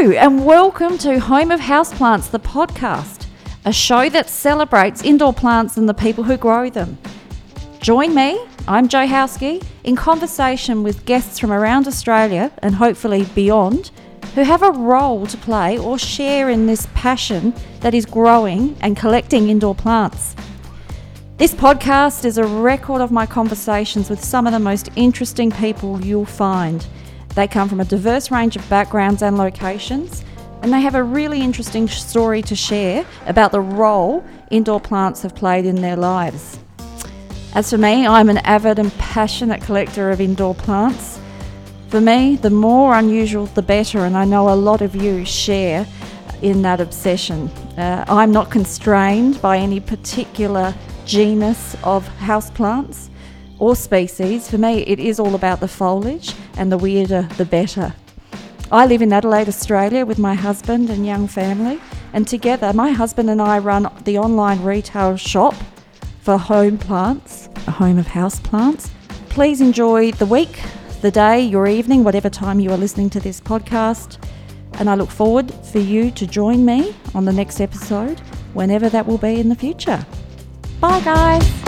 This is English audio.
Hello and welcome to Home of Houseplants, the podcast, a show that celebrates indoor plants and the people who grow them. Join me, I'm Jo Howski, in conversation with guests from around Australia and hopefully beyond, who have a role to play or share in this passion that is growing and collecting indoor plants. This podcast is a record of my conversations with some of the most interesting people you'll find. They come from a diverse range of backgrounds and locations, and they have a really interesting story to share about the role indoor plants have played in their lives. As for me, I'm an avid and passionate collector of indoor plants. For me, the more unusual, the better, and I know a lot of you share in that obsession. I'm not constrained by any particular genus of houseplants or species. For me, it is all about the foliage, and the weirder, the better. I live in Adelaide, Australia with my husband and young family, and together my husband and I run the online retail shop for home plants, a home of house plants. Please enjoy the week, the day, your evening, whatever time you are listening to this podcast, and I look forward for you to join me on the next episode, whenever that will be in the future. Bye guys.